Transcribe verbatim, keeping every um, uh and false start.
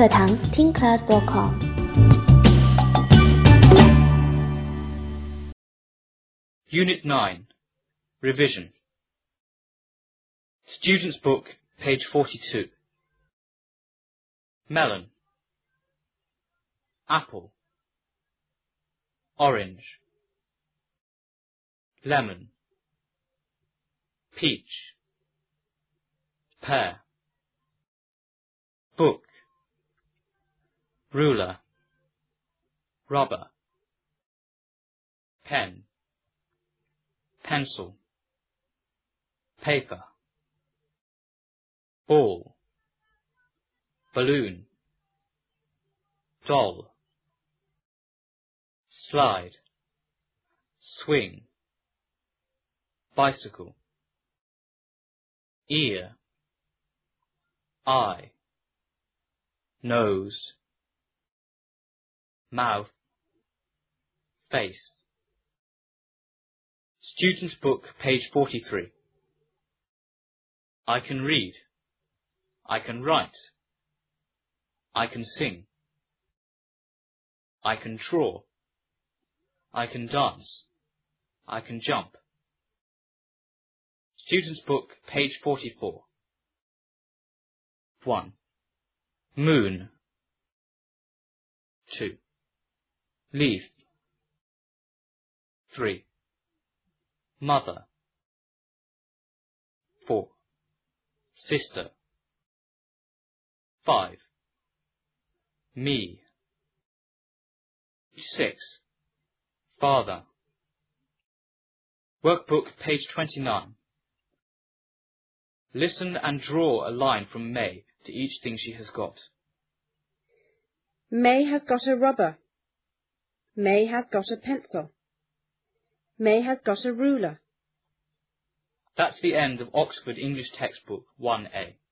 课堂 听 class dot com。 Unit nine. Revision. Student's Book, page forty-two. Melon. Apple. Orange. Lemon. Peach. Pear. Book. Ruler. Rubber. Pen. Pencil. Paper. Ball. Balloon. Doll. Slide. Swing. Bicycle. Ear. Eye. Nose. Mouth. Face. Student's Book, page forty-three. I can read. I can write. I can sing. I can draw. I can dance. I can jump. Student's Book, page forty-four. one. Moon. two. Leaf. three. Mother. four. Sister. five. Me. six. Father. Workbook, page twenty-nine. Listen and draw a line from May to each thing she has got. May has got a rubber. May has got a pencil. May has got a ruler. That's the end of Oxford English Textbook one A.